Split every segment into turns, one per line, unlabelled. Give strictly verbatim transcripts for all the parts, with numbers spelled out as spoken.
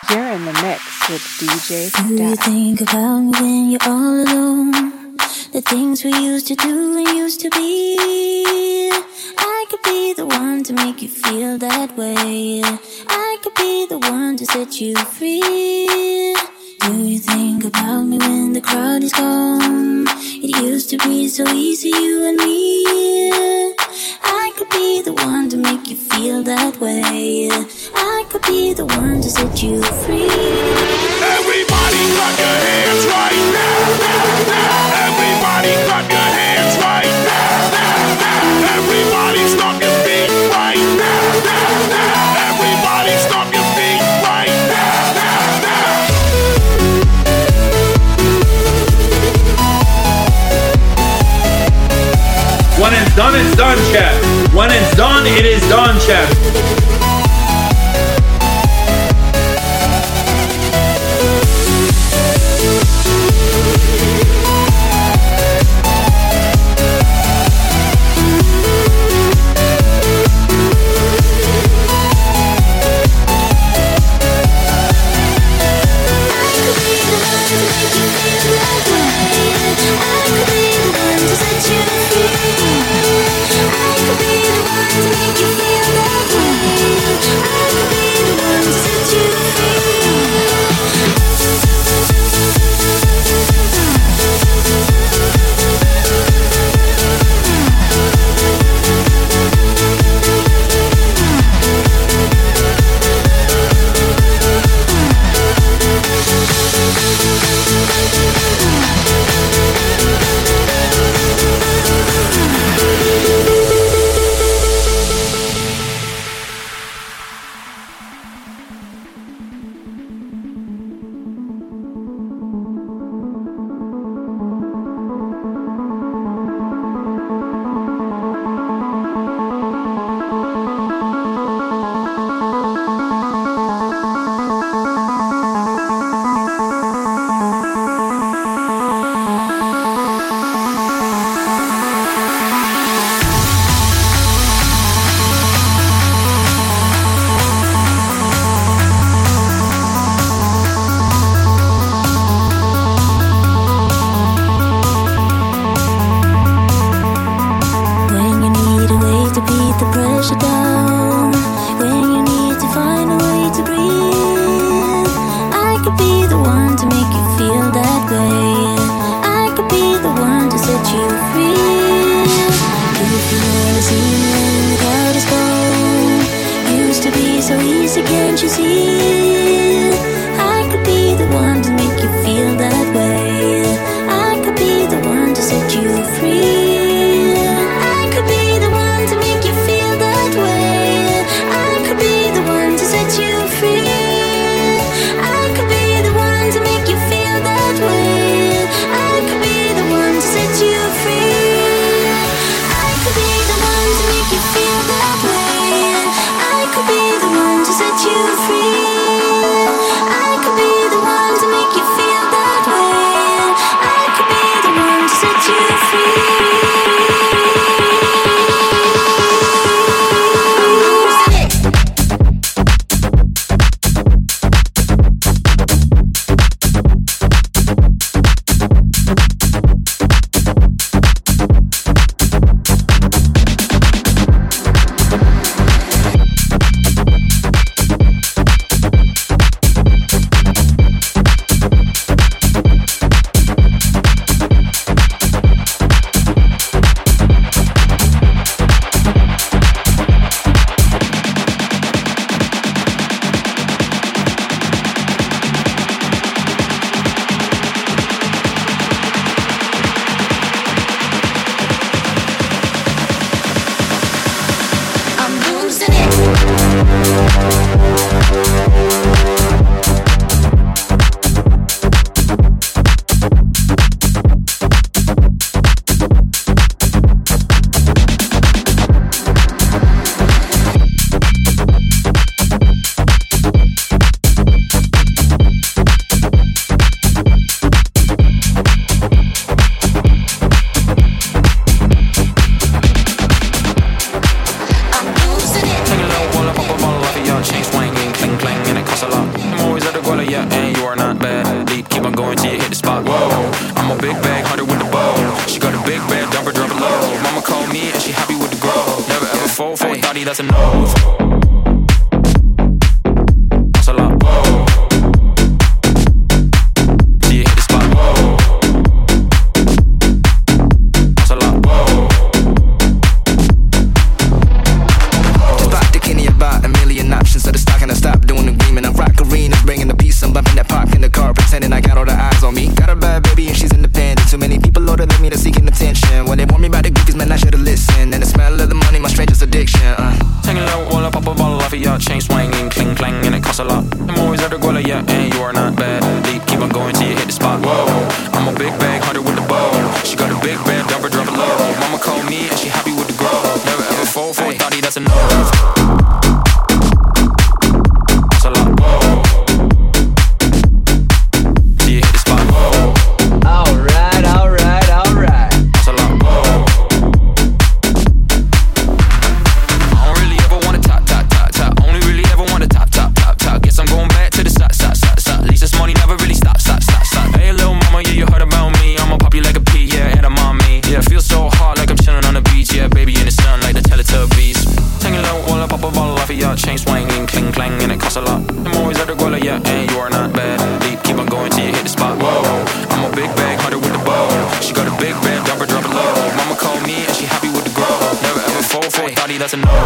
You're in the mix with D J
Do you
Stack.
think about me when you're all alone? The things we used to do and used to be. I could be the one to make you feel that way. I could be the one to set you free. Do you think about me when the crowd is gone? It used to be so easy, you and me. I could be the one to make you feel that way. I could be the one to set you free.
Everybody clap your hands right now. Everybody clap your hands right now. Everybody stop your feet right now. Everybody stop your feet right now.
When it's done, it's done, chat. When it's done, it is done, chat.
that's a no. That's a lot. Whoa. See you hit the spot. Whoa. That's a lot. Whoa.
Just bought the Kenny about a million options, so the stock and I stop doing agreement. I'm rock arenas, bringing the peace. I'm bumping that park in the car, pretending I got all the eyes on me. Got a bad baby and she's independent. Too many people older than me that's seeking attention. When they warn me about the groupies, man, I should've listened. And the smell of the money, my stranger's addiction. Uh.
Taking low while I pop a bottle off of your chain swinging, cling clang, and it costs a lot. I'm always at the guala, yeah, and you are not bad. Deep, keep on going till you hit the spot. Whoa, I'm a big bag hunter with the bow. She got a big bed, dump her, drop it low. Mama called me and she happy with the grow. Never ever fall for a thotty, that's a no. That's a lot. Whoa. Till you hit the spot. Whoa.
Alright, alright, alright.
That's a lot. Whoa. I don't really ever want to top, top, top, top. Only really ever want to top, top, top, top. Guess I'm going back to the side, side, side, side. At least this money never really stop, stop, stop, stop. Hey, little mama, yeah, you heard about me. I'ma pop you like a pea, yeah, and I'm on me. Yeah, feel so hot like I'm chilling on the beach. Yeah, baby in the sun like the Teletubbies. Taking low while I pop a bottle off of your chain swinging, cling clang, and it costs a lot. I'm always at the guala, yeah, and you are not bad. Deep, keep on going till you hit the spot. Whoa, I'm a big bag hunter with the bow. She got a big bed, dump her, drop it low. Mama called me and she happy with the grow. Never ever fall for a thotty, that's a no.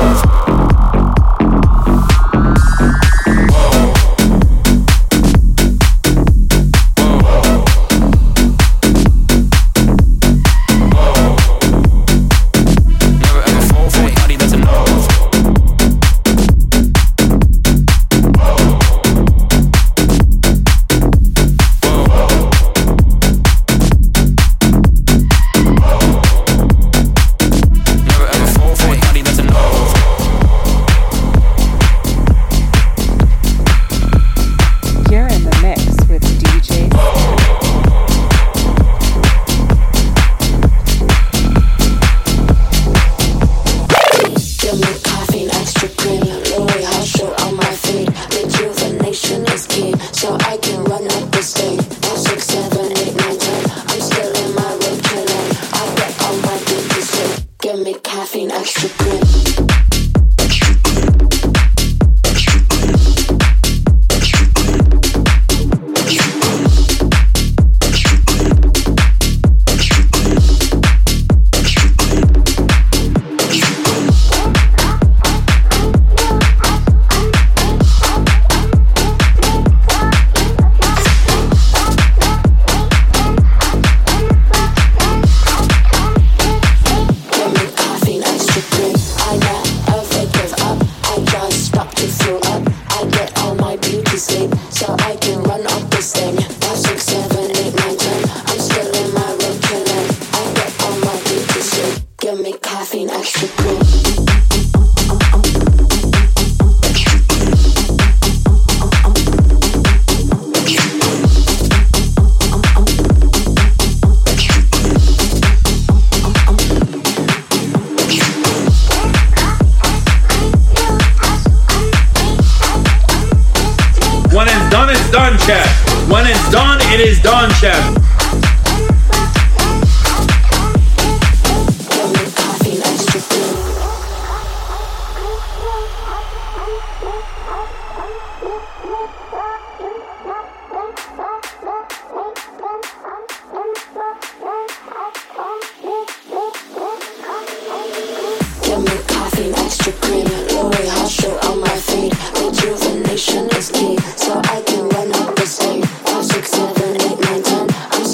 Done, chat. When it's done, it is done, chat.
Rejuvenation is key, so I can run up the stage. Five, six, seven, eight, nine, ten. I'm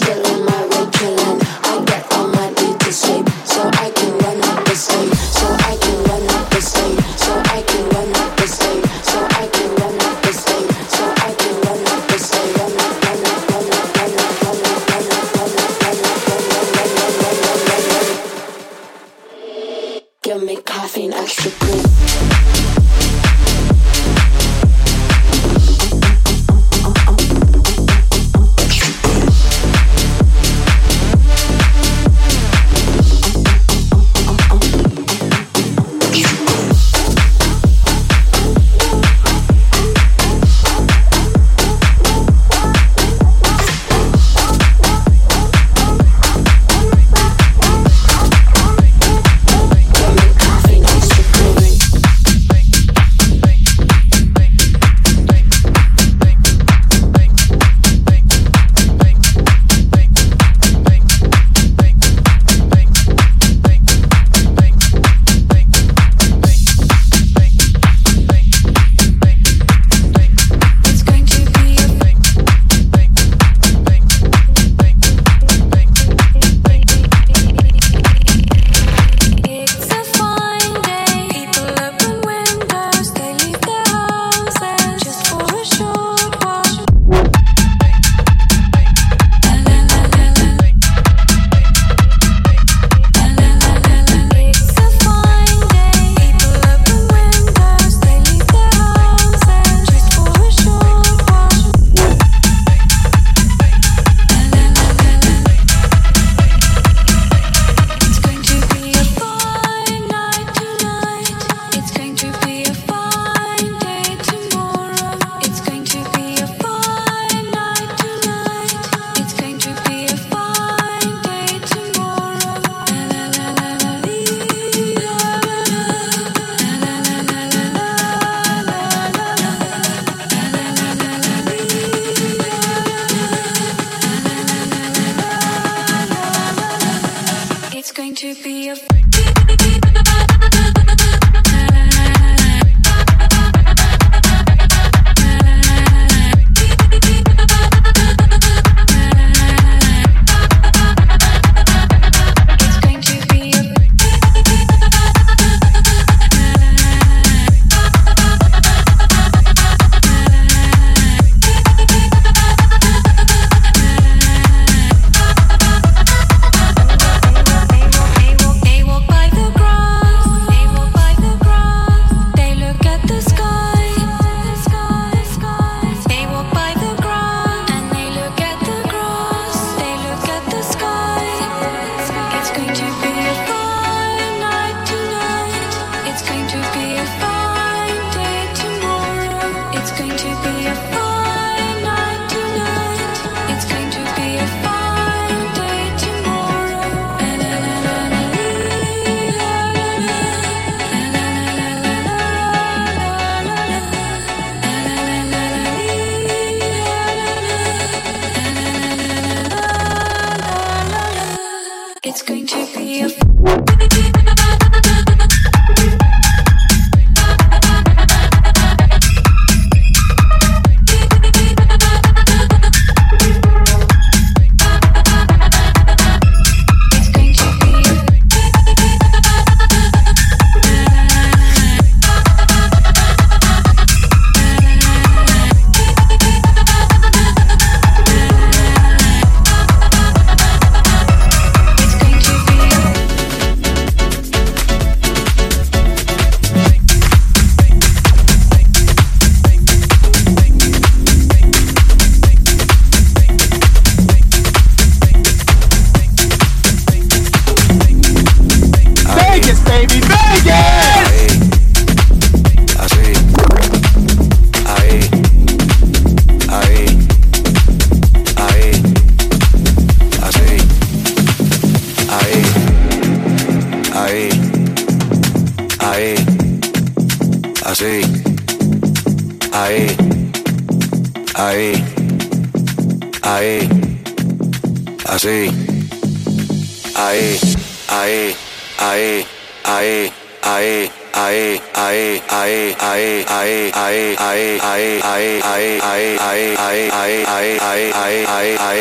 ahí, ahí, ahí, así, ahí, ahí, ahí, ahí, ahí. Ahí, ahí, ahí, ahí, ahí, ahí, ahí, ahí, ahí, ahí, ahí, ahí, ahí, ahí, ahí, ahí, ahí, ahí,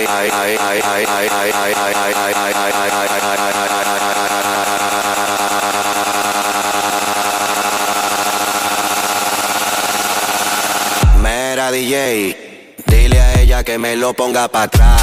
Mira D J, dile a ella que me lo ponga pa' atrás.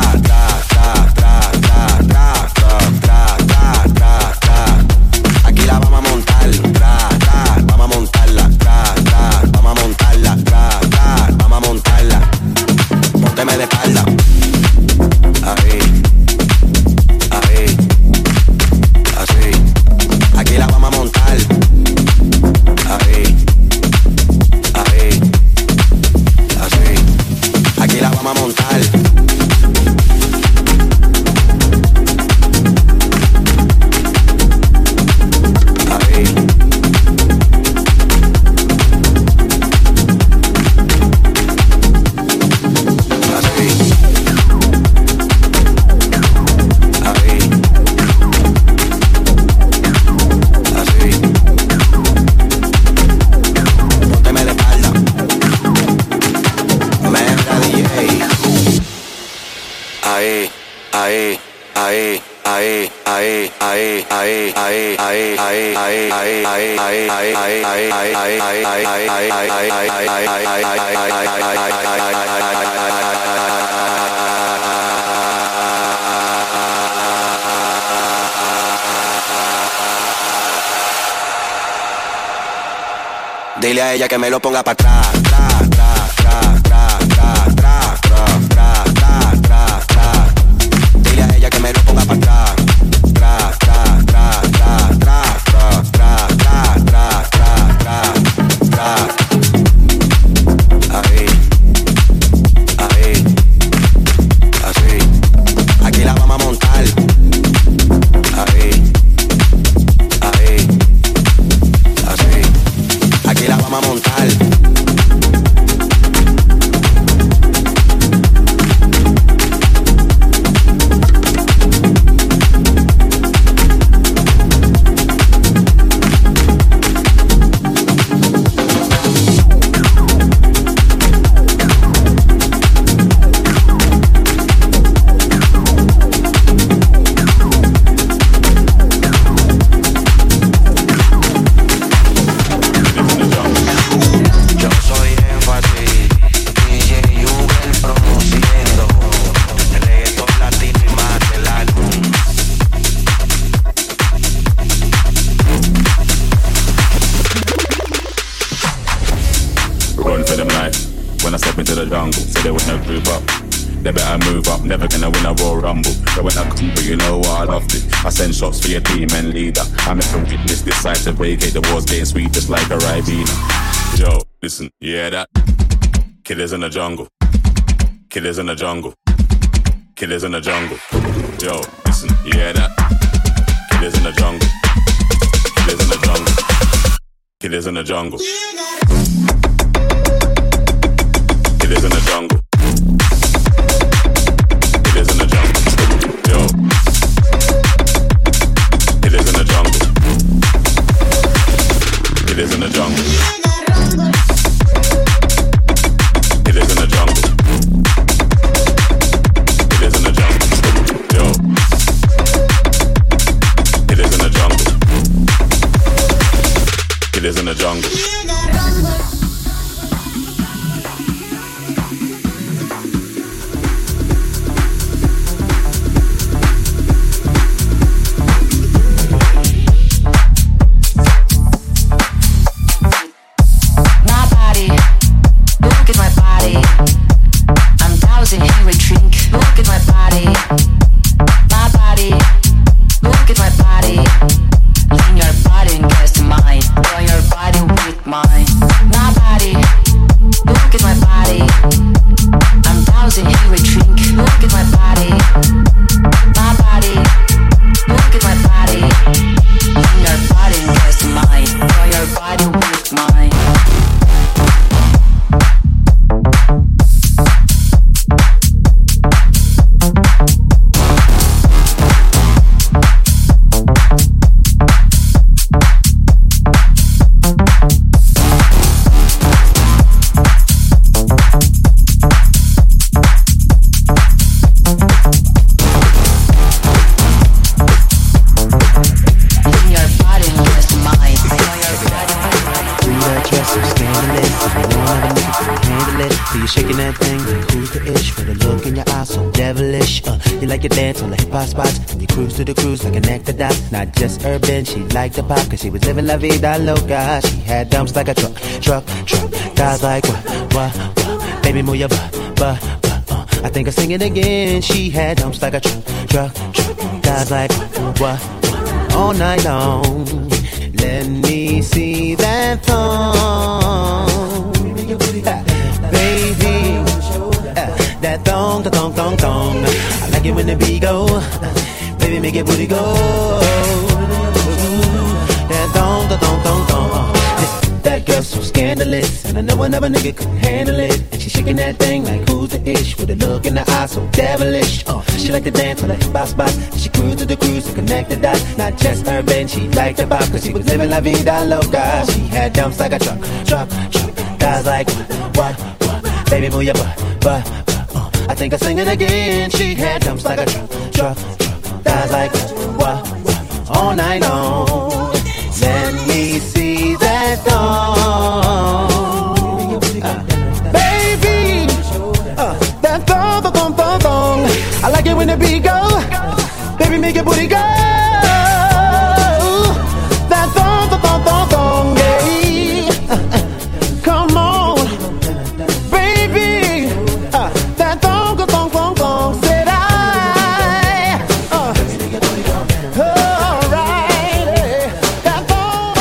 Aquí la vamos a montar, tra, tra, vamos a montarla, tra, tra, vamos a montarla, tra, tra, vamos a montarla. Pónteme de espalda. Ahí, ahí, así. Aquí la vamos a montar. Ahí, ahí, así. Aquí la vamos a montar. Ahí, ahí, ahí, ahí, ahí, ahí, ahí, ahí, ahí, ahí, ahí, ahí, ahí, ahí, ahí, ahí, dile a ella que me lo ponga para atrás, tra, tra, tra, tra, tra, tra, tra, tra, tra, tra, tra. Dile a ella que me lo ponga para atrás, tra, tra, tra, tra, tra, tra, tra, tra, tra, tra, tra, tra. Ahí, ahí, así. Aquí la vamos a montar. Ahí, ahí, así. Aquí la vamos a montar.
They better move up, never gonna win a Royal Rumble. But when I come, but you know what, I loved it. I send shots for your team and leader. I make them witness this side to vacate. The war's getting sweet just like a Ribena. Yo, listen, you hear that? Killers in the jungle. Killers in the jungle. Killers in the jungle. Yo, listen, you hear that? Killers in the jungle. Killers in the jungle. Killers in the jungle. Killers in the jungle. Killers in the jungle. Yo. Killers in the jungle. Killers in the jungle. Killers in the jungle. Killers in the jungle. Yo. Killers in the jungle. Killers in the jungle.
it. So you shaking that thing like who's the ish? For the look in your eyes so devilish. Uh, you like your dance on the hip hop spots, and you cruise to the cruise like a nectar dot. Not just urban, she liked the pop, cause she was living la vida loca. She had dumps like a truck, truck, truck. Guys like what, what, what? Baby move your butt, butt, butt. Uh, I think I'll sing it again. She had dumps like a truck, truck, truck. Guys like what, what, what? All night long. Let me see that thong, baby. Uh, that thong, the thong, thong, thong. I like it when the beat go, baby, make it booty go. That thong, the thong, thong, thong. Uh, that girl so scandalous, and I know another nigga couldn't handle it. And she shaking that thing like who's the ish? With a look in the eye so devilish. Uh, she like to dance on the hip hop spot. She cruise to the cruise to connect the dots. Not just urban, she liked the pop, cause she was living la vida loca. She had dumps like a truck, truck, truck. Guys like what, what, what? Baby move your butt, butt, butt. Uh, I think I'll sing it again. She had dumps like a truck, truck, truck. Guys like what, what? All night long. Let me see that thong, uh, baby. Uh, that thong, thong, thong, thong, thong. I like it when the beat go, baby, make your booty go. That thong, thong, thong, thong, thong, yeah. Uh, uh, come on, baby. Uh, that thong, thong, thong, thong, thong. Said I. Uh, all right. That thong.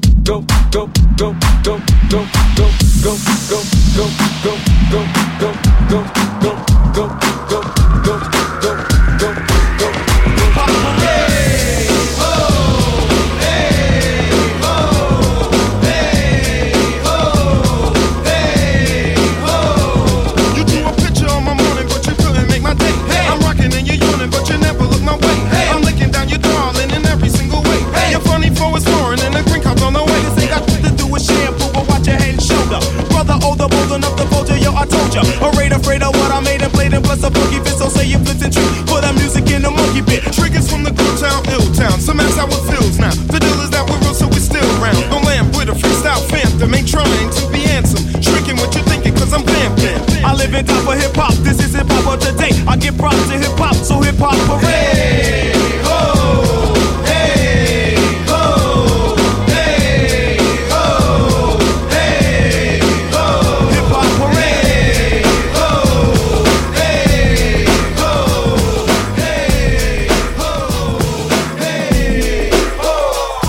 go, go, go, go, go, go, go, go, go, go, go, go, go, go, go, go, go, go, go, go. Hey ho, hey ho, hey ho, hey ho. You drew a picture on my morning, but you couldn't make my day. I'm rocking and you're yawning, but you never look my way. I'm licking down your darling in every single way. You're funny for it's foreign and the green card's on the way. This ain't got to do with shampoo, but watch your head and shoulder. Brother older, bold enough to fold you, yo, I told ya. Afraid, afraid of what I made and played and plus a funky fit. So say you flipped and trick, put that music in the monkey bit. Triggers from the good town, ill town. Some ask how it feels now. The deal is that we're real, so we still round. No lamp with a freestyle phantom, ain't trying to be handsome. Tricking what you're thinking, cause I'm vamping. I live in top of hip hop, this is hip hop of today. I give props to hip hop, so hip hop parade. Hey ho, hey ho, hey ho, hey ho, hip hop parade. Hey ho, hey ho, hey ho, hey ho.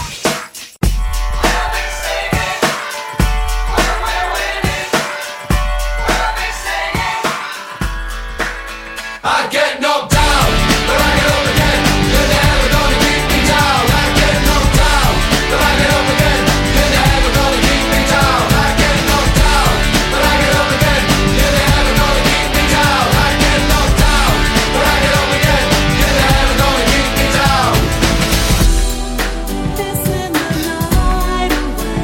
I get knocked down, but I get up again. You're never gonna keep me down. I get knocked down, but I get up again. You're never gonna keep me down. I get knocked down, but I get up again. You're never gonna keep me down. I get knocked down, but I get up again. You're never gonna keep me down.
It's in the night away.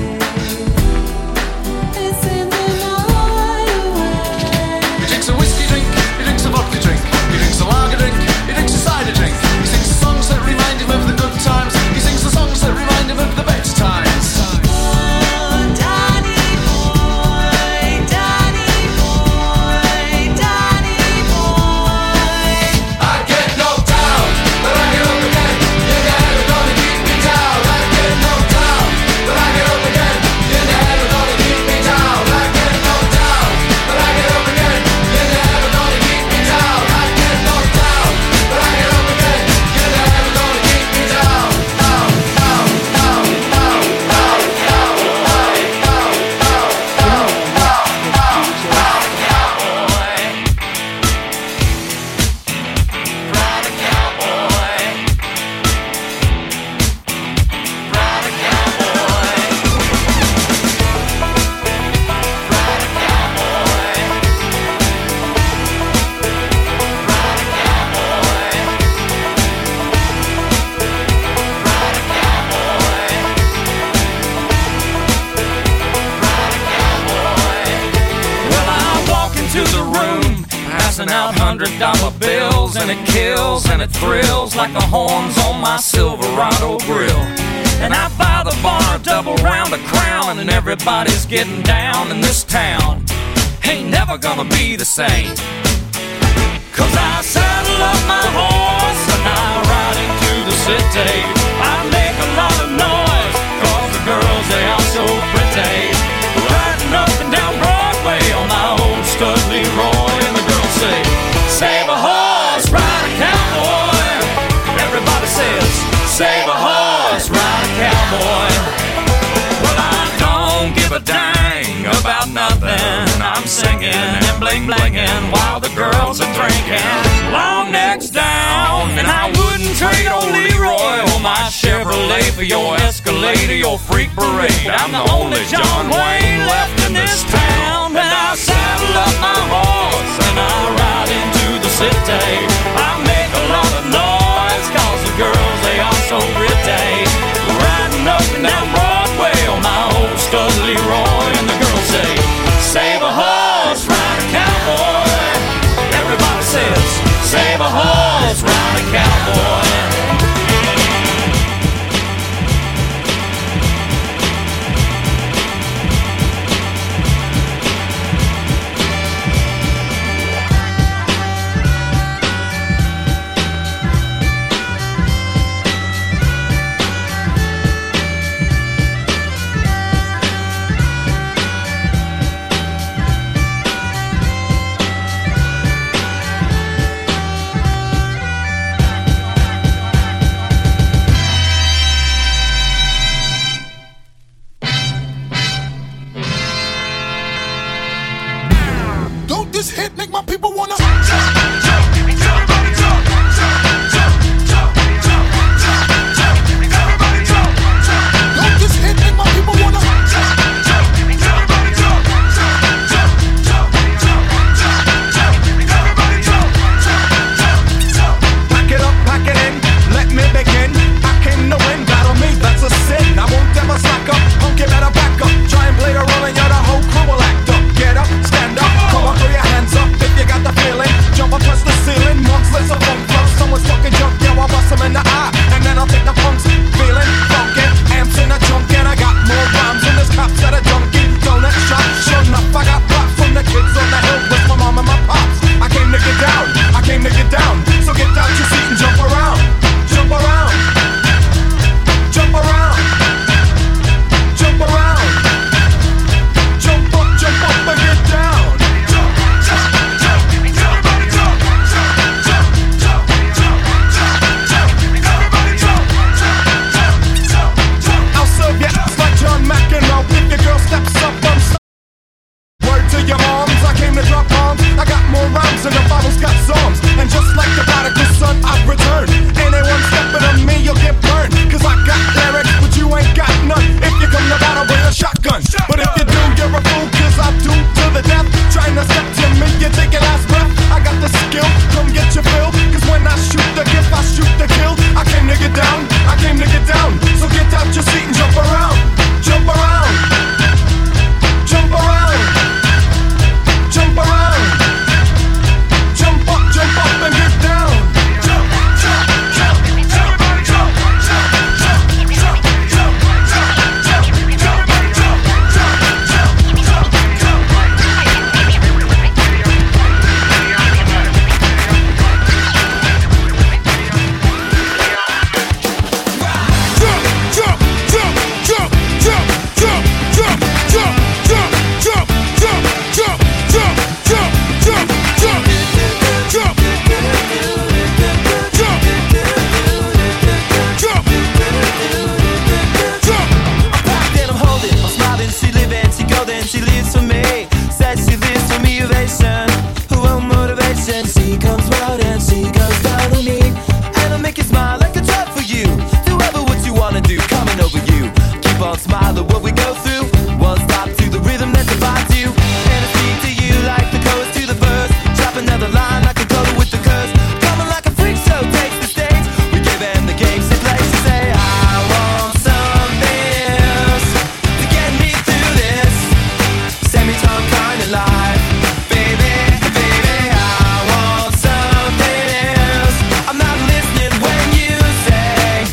It's in the night away.
He drinks a whiskey drink, he drinks a vodka drink, he drinks a lager drink, he drinks a cider drink. He sings the songs that remind him of the good times. He sings the songs that remind him of the best times.
Oh, Danny boy, Danny boy, Danny boy.
I get knocked down, but I get up again. You're never gonna keep me down. I get knocked down, but I get up again. You're never gonna keep me down. I get knocked down, but I get up again. You're never gonna keep me down. I get knocked down, but I get up again. You're never gonna keep me down. Down, down, down, down, down, down, down, down, down, Ride a cowboy. Ride a cowboy. Ride a cowboy. Ride a cowboy. Ride a cowboy.
Well, I walk into the room, passing out hundred dollar bills, and it kills and it thrills like the horns on my Silverado grill. And I buy the bar a double round of Crown, and everybody's getting down in this town. Ain't never gonna be the same. Cause I saddle up my horse and I ride into the city. I make a lot of noise, cause the girls, they are so pretty. Riding up and down Broadway on my old stud Leroy, and the girls say, save a horse, ride a cowboy. Everybody says, save a horse, ride a cowboy. Well, I don't give a dang about nothing. I'm singing and bling blinging while the girls are drinking. Long necks down, and I wouldn't trade old Leroy or my Chevrolet for your Escalade or your freak parade. I'm the only John Wayne left in this town, and I saddle up my horse and I ride into the city. I make a lot of noise, cause the girls, they are so pretty. Riding up and down Broadway on my old stud Leroy, and the girls say, save a horse, ride a cowboy. Everybody says, save a horse, ride a cowboy.
this hit make my people wanna
jump, jump, jump, everybody jump, jump, jump, jump, jump, jump, jump, everybody jump, jump.
Don't this hit make my people wanna
jump, jump, everybody jump, jump, jump, jump, jump, jump, everybody jump, jump, jump, jump.
Pack it up, pack it in, let me begin. I came to win, battle me, that's a sin. I won't ever slack up, punk you better back up. Try and play the role and you're the whole crew will act up. Get up, stand up, come on, throw your hands up if you got the feeling. Jump up, touch the ceiling, monks, let's a funk flow. Someone's fucking jump, yeah, I'll bust them in the eye. And then I'll take the punks, feeling funky. Amps in a junk and I got more rhymes than this cops at a junkie. Donut shop, sure enough, I got props from the kids on the hill with my mom and my pops. I came to get down, I came to get down. So get out your seat and jump around, jump around, jump around, jump around, jump up, jump up and get down.
Jump, jump, jump, everybody jump, jump, jump, jump, jump, jump, jump, everybody jump, jump, jump, jump, jump.
I'll serve ya like John McEnroe. If your girl steps up, I'm so word to your moms, I came to drop bombs. I got more rhymes than the Bible's got songs. And just like the prodigal son, I've returned. Anyone stepping on me, you'll get burned. Cause I got lyrics, but you ain't got none. If you come to battle with a shotgun, but if you do, you're a fool. Cause I do to the death. Trying to step to me, you take your last breath. I got the skill, come get your fill. Cause when I shoot the gift, I shoot the kill. I came to get down, I came to get down. So get out your seat and jump around, jump around, jump around, jump around, jump up, jump up and get down.
Jump, jump, jump, everybody jump, jump, jump, jump, jump, jump, jump, everybody jump, jump, jump, jump, jump.
She lives for me, says she lives for me, ovation. Who want motivation? She comes round and she goes down on me. And I'll make you smile like a drug for you. Do ever what you wanna do, coming over you. Keep on smiling what we go through. One stop to the rhythm that divides you. And I speak to you like the chorus to the verse. Drop another line like a color with the curse. Coming like a freak show takes the stage. We give in the game, she plays, she say, I want something else to get me through this semi-tongue kind of life. Baby, baby, I want something else. I'm not listening when you say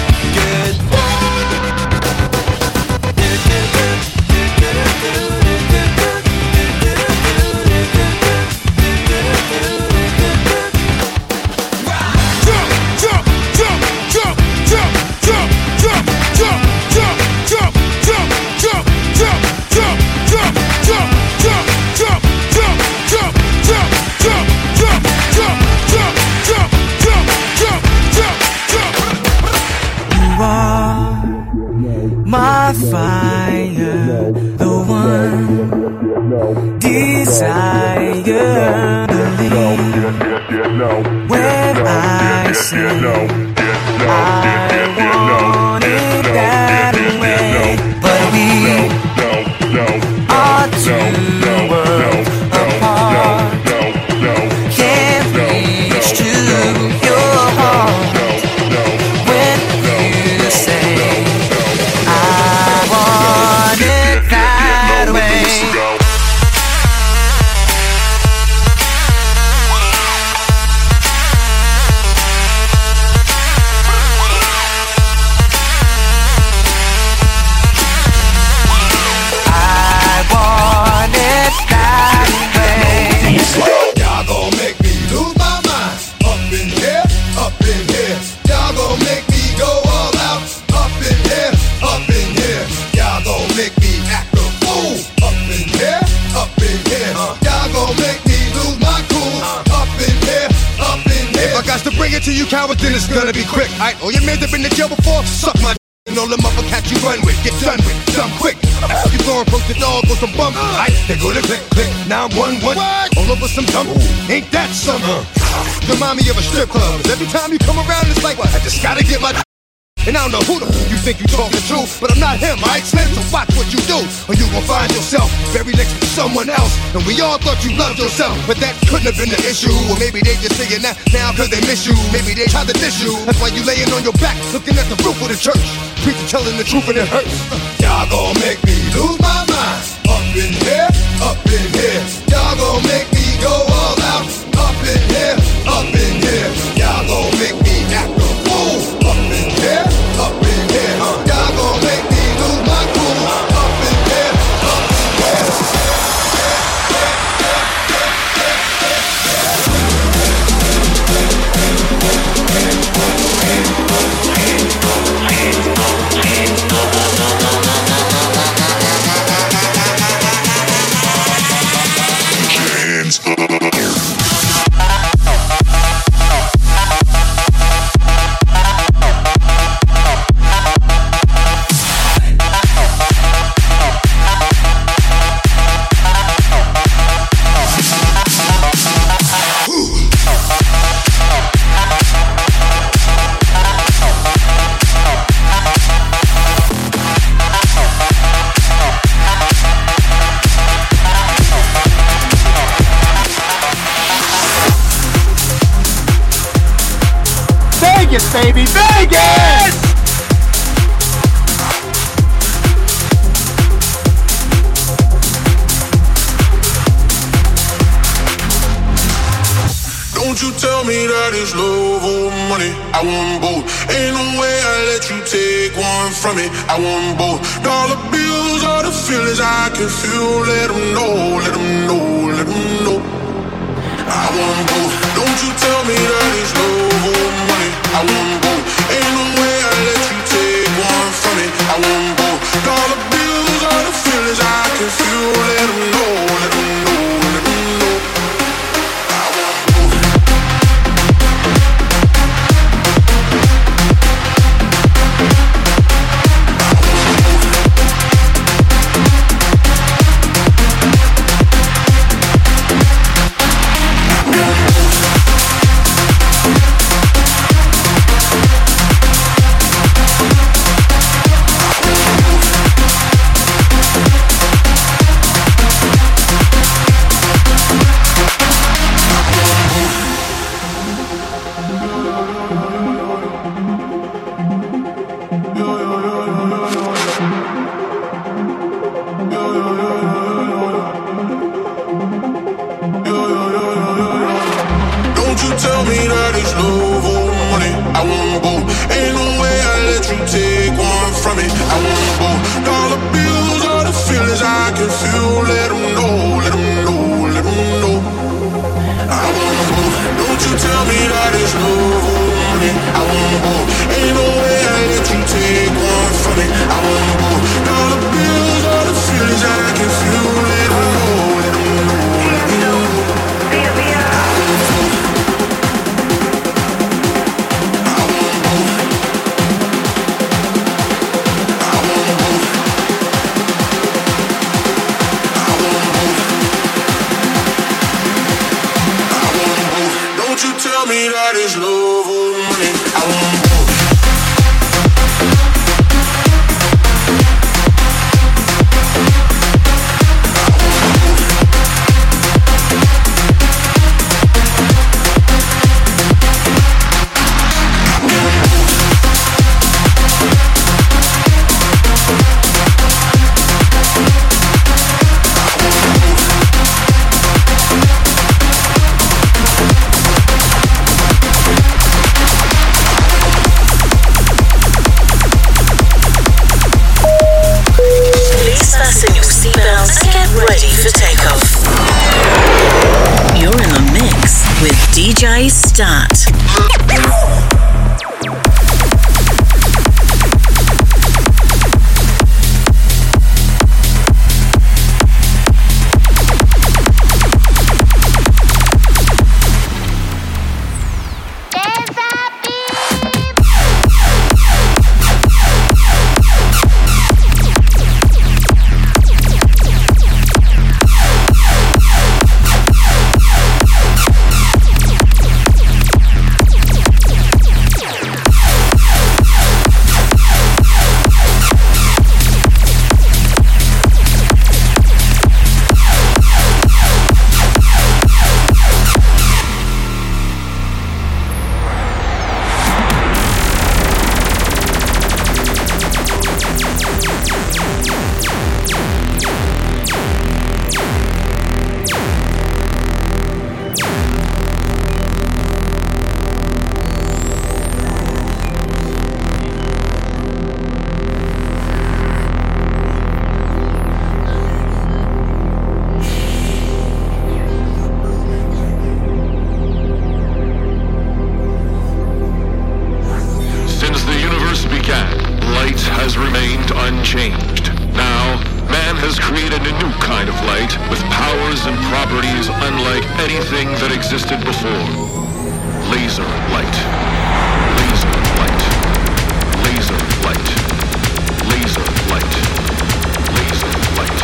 You are my fire, the one desire. Believe when I say I want it that way. But we are two worlds apart. Can't reach to your heart when you say I want it that way.
To you cowards, then it's gonna be quick. Aight, all your men have been to jail before, suck my d- and
all the mother cats you run with. Get done with, done quick. You throwing approach the dog with some bump. I they go to click, click. Now I'm one, one. All over some dump. Ain't that something? Remind me of a strip club. Every time you come around, it's like, what? I just gotta get my. And I don't know who the f- you think you talking to, but I'm not him, I explain to watch what you do, or you gon' find yourself buried next to someone else. And we all thought you loved yourself, but that couldn't have been the issue. Or maybe they just saying that now cause they miss you. Maybe they tried to diss you. That's why you laying on your back, looking at the roof of the church. Preacher telling the truth and it hurts. Y'all gon' make me lose my mind. Up in here, up in here. Y'all gon' make me go all out. Up in here, up in here. Y'all gon' make me act a fool. Up in here, up in here. Y'all gon' make me lose my cool. Up in here, up in here.
Hands up.
Vegas, baby, Vegas!
Don't you tell me that it's love or money. I want both. Ain't no way I let you take one from me. I want both. Dollar bills are the feelings I can feel. Let them know, let them know, let them know. I want both. Don't you tell me that it's love or money. I want both. Ain't no way I let you take one from me. I want both. Dollar bills are the feelings I can feel. Let them know, let them know, let them know. I want both.
D J Start.
created a new kind of light with powers and properties unlike anything that existed before. Laser light. Laser light. Laser light. Laser light. Laser light.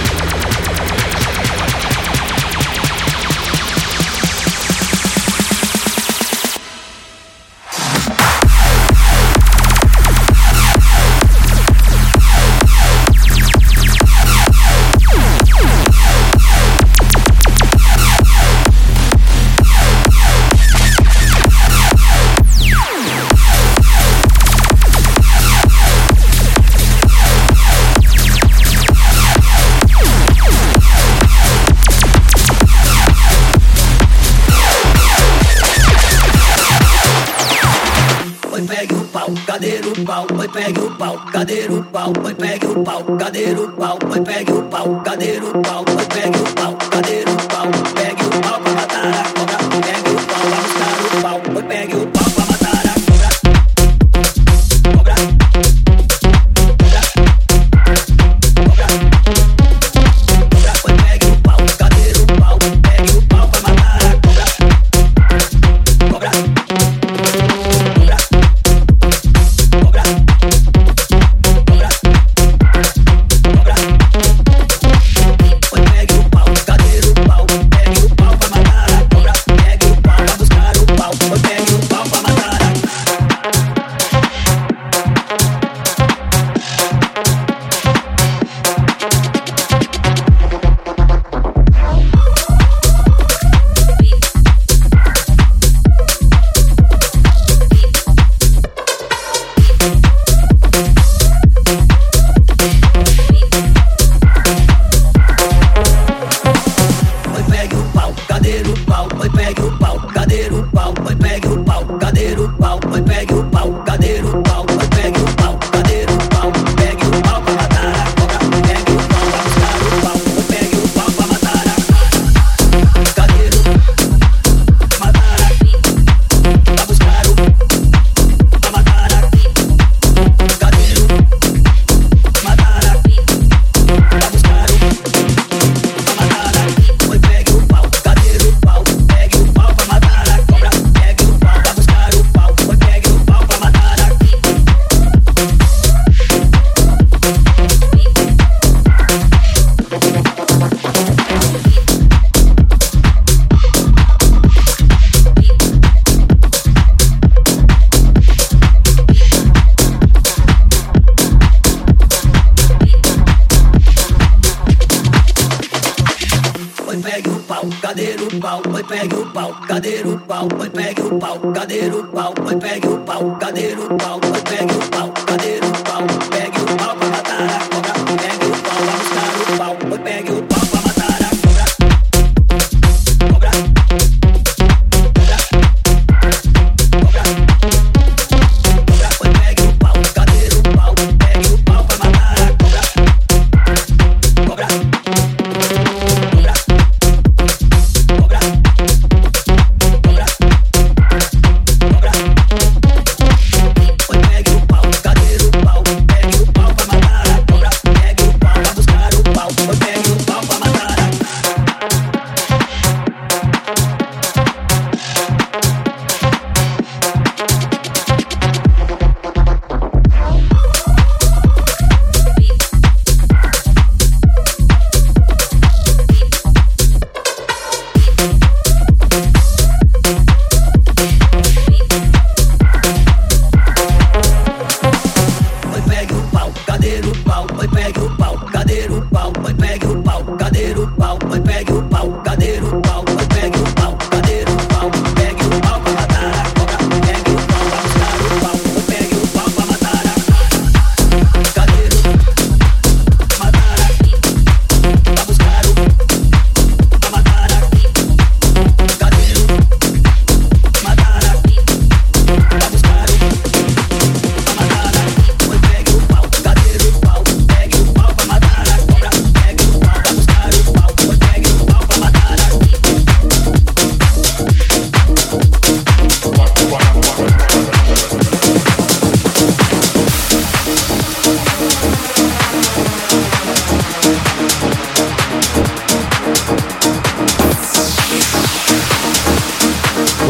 Cadê o pau, oi pegue o pau, cadê o pau, oi pegue o pau, cadê o pau, oi pegue o pau, cadê o pau, oi pegue o pau, cadê o pau, pegue o pau pra matar a cobra, pegue o pau pra buscar o pau, oi pegue o pau pra matar a cobra, cobra, cobra, cobra, cobra, oi pegue o pau, cadê o pau, pegue o pau pra matar a cobra, cobra, cobra.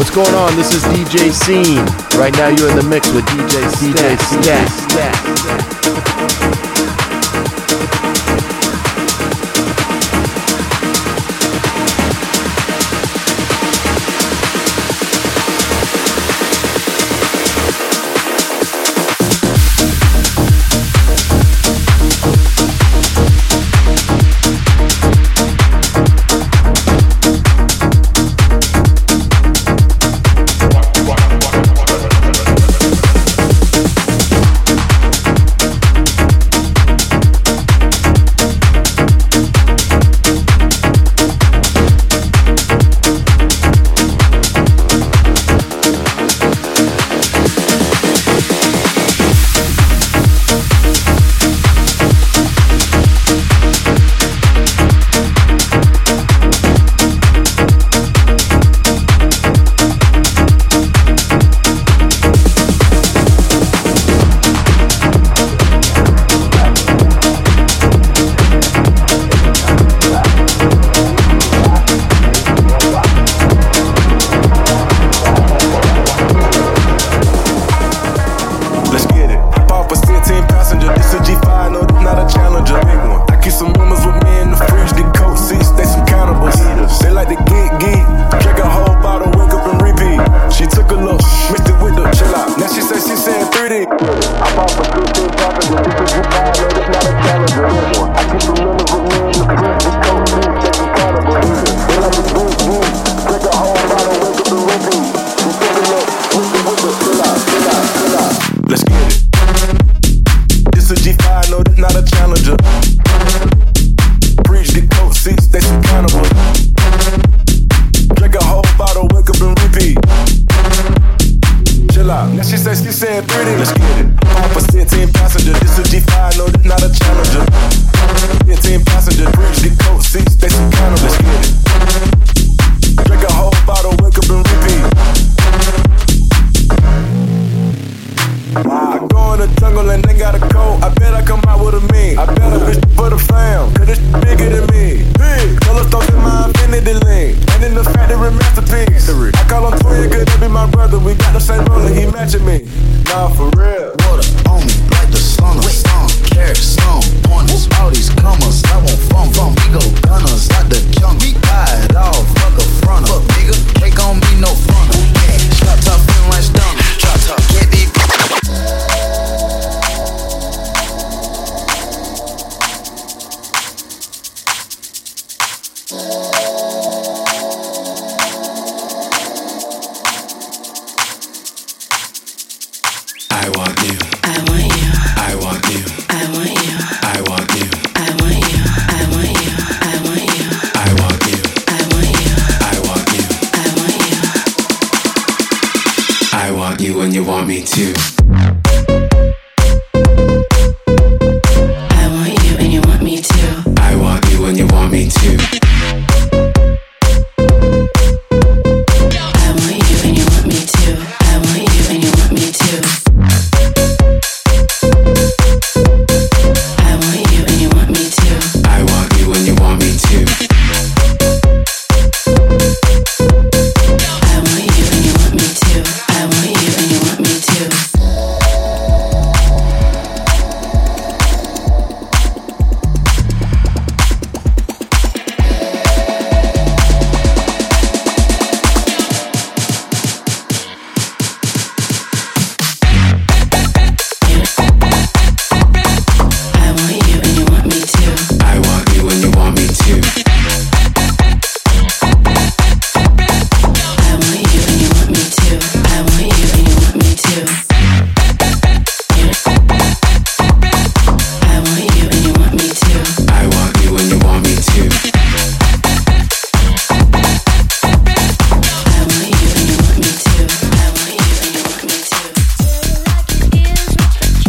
what's going on? This is D J Scene. Right now you're in the mix with D J Stat. D J Stat. Stat.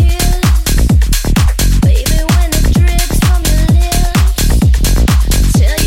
Till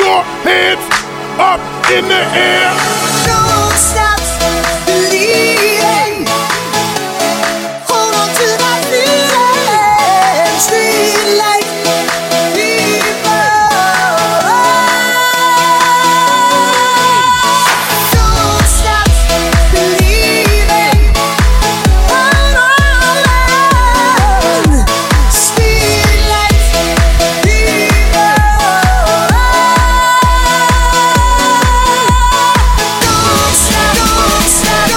your hands up in the air.
Don't stop believing. Hold on to that feeling. Street light people. Don't stop believing. Hold on. Street light people. Don't stop, don't stop.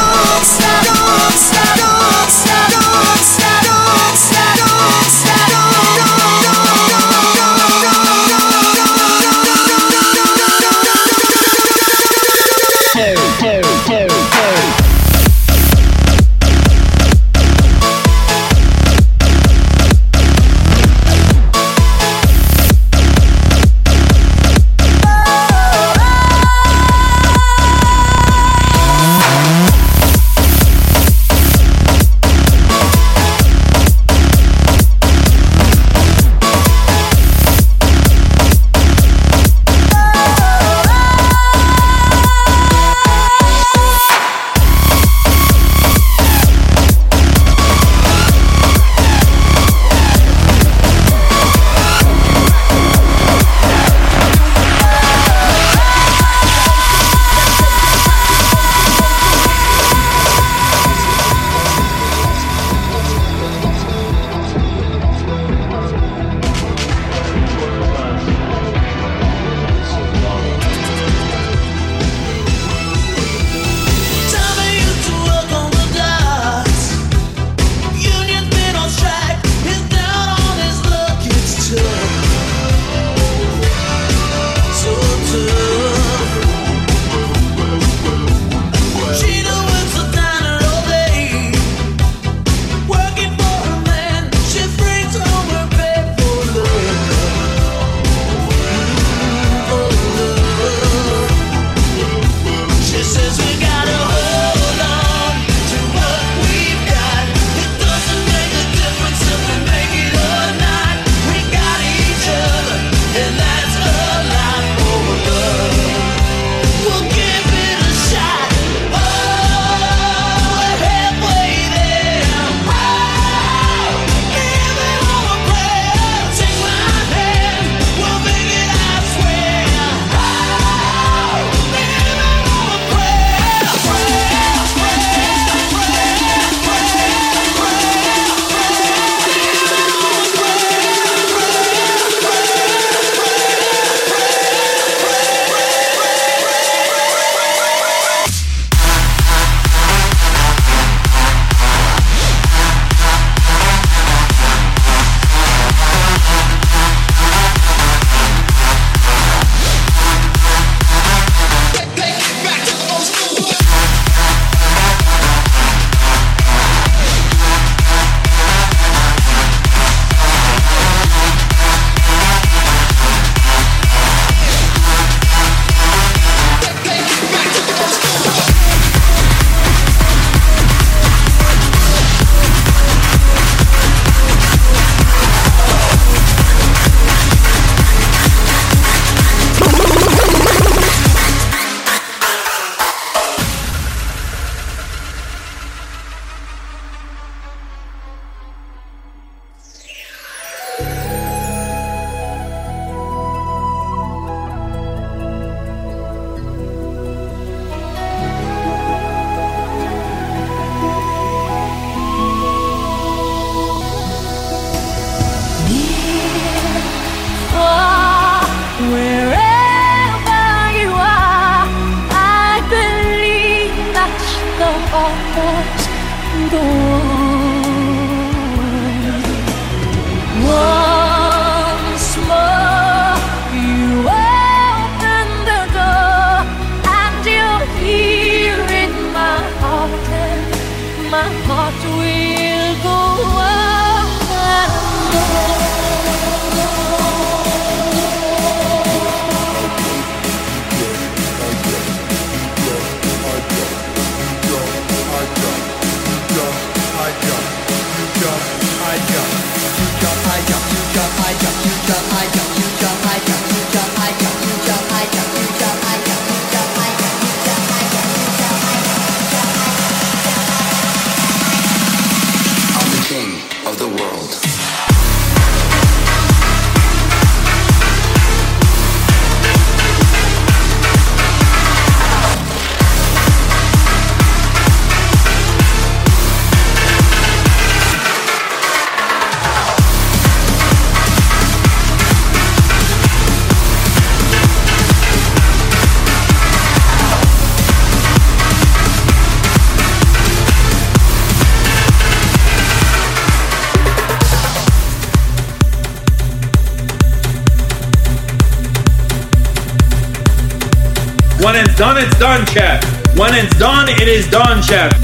When it's done, it's done, chat. When it's done, it is done, chat.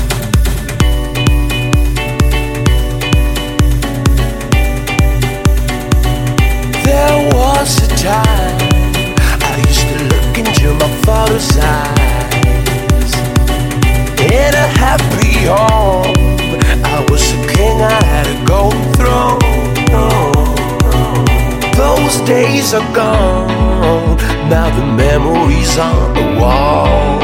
There was a time I used to look into my father's eyes. In a happy home, I was a king, I had a golden throne. Those days are gone, now the memories on the wall.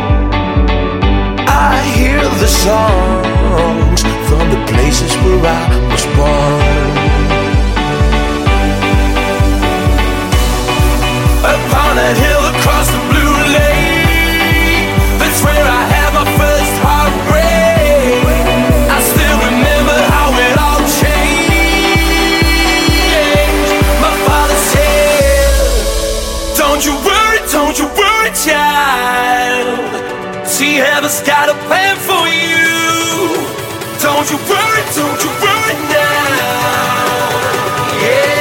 I hear the songs from the places where I was born. Upon a hill across the blue lake, that's where I had my first heartbreak. I still remember how it all changed. My father said, don't you worry, don't you worry, child. See, heaven's got a plan for you. Don't you worry, don't you worry now. Yeah.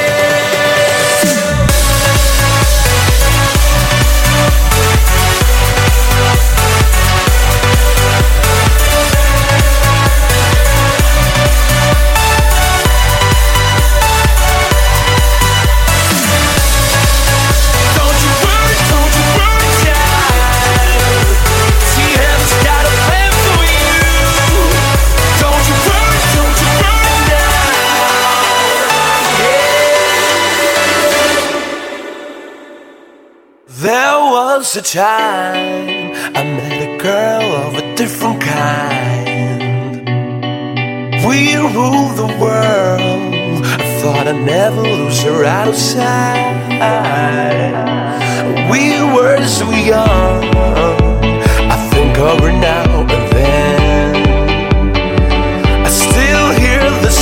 There was a time I met a girl of a different kind. We ruled the world. I thought I'd never lose her out of sight. We were so young, I think of her now and then. I still hear the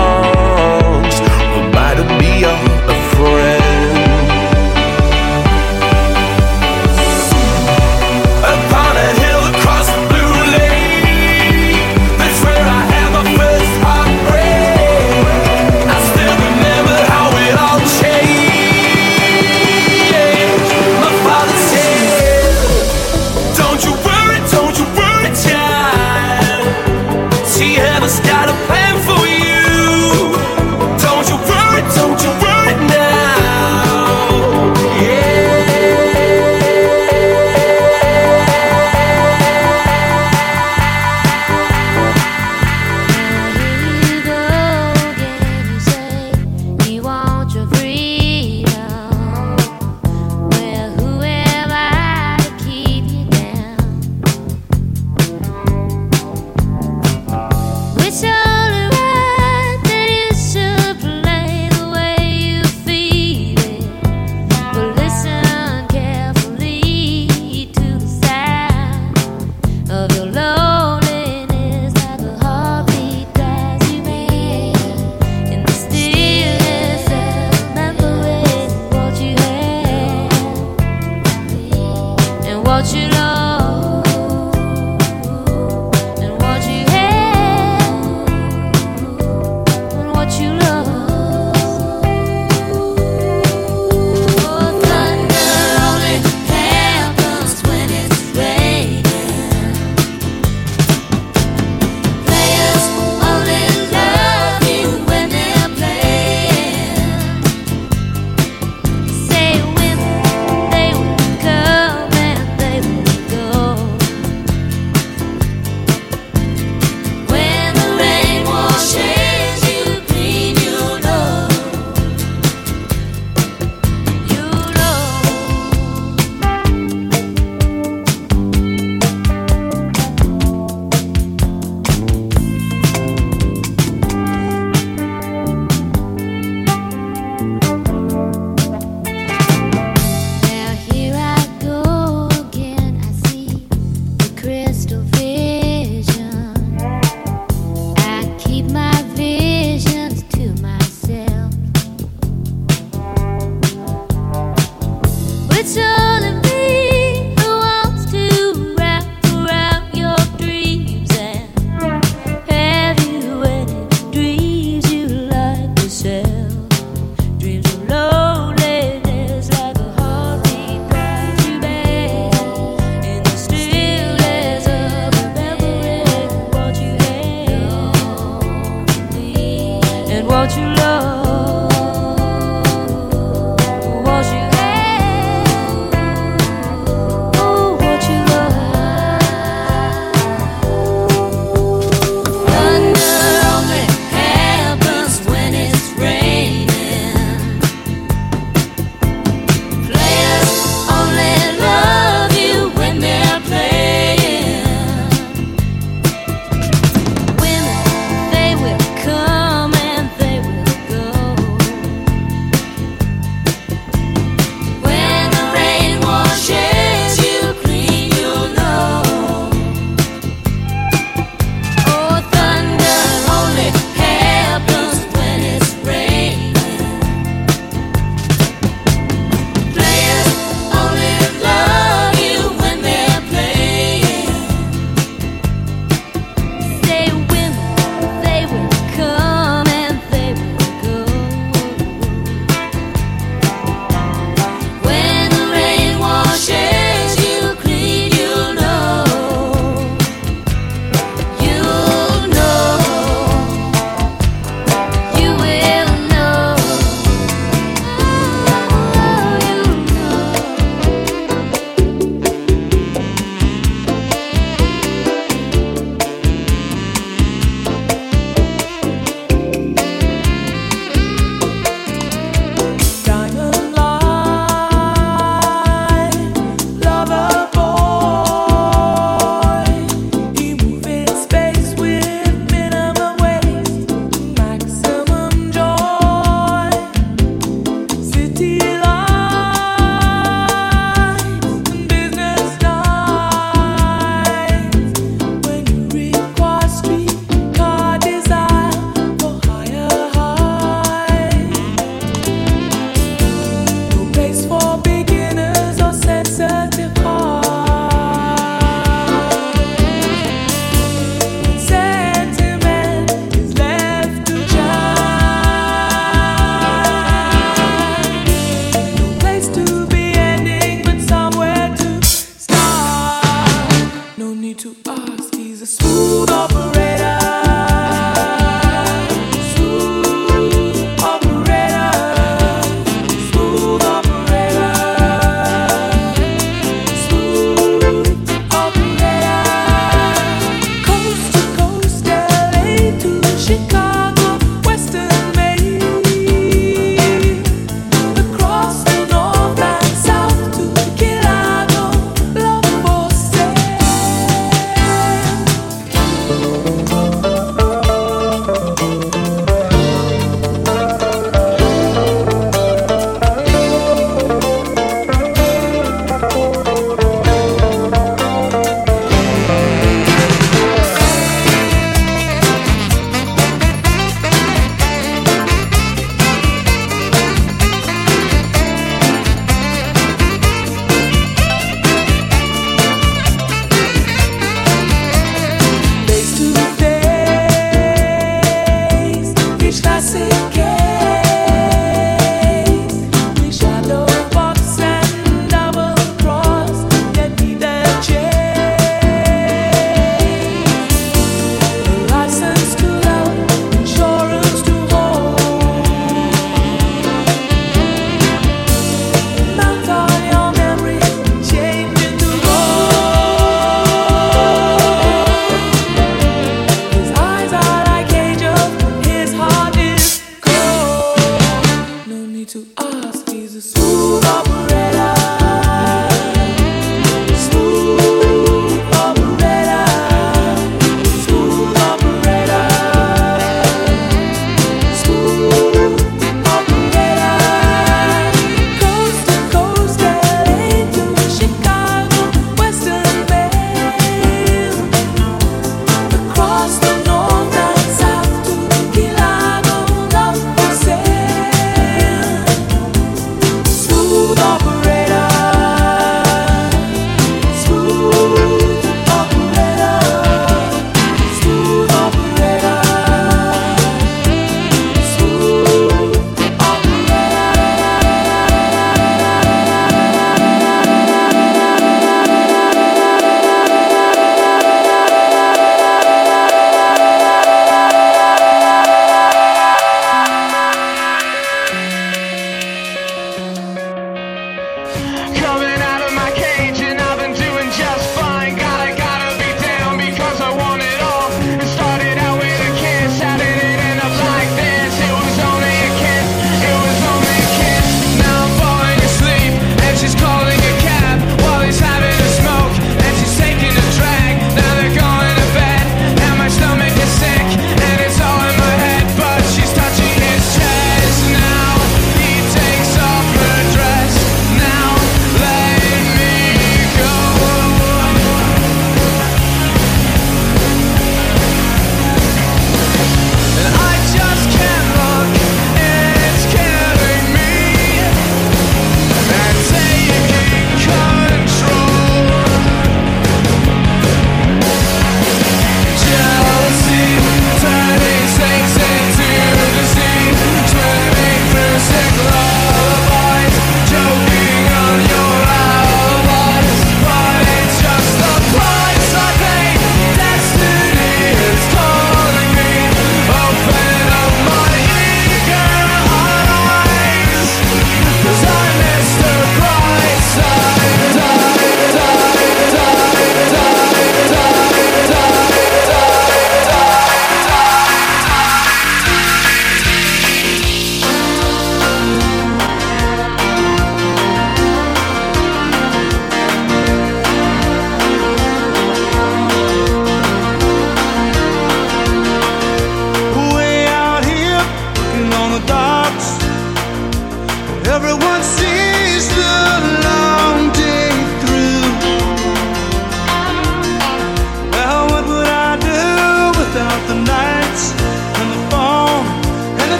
songs, reminding me of a friend.
So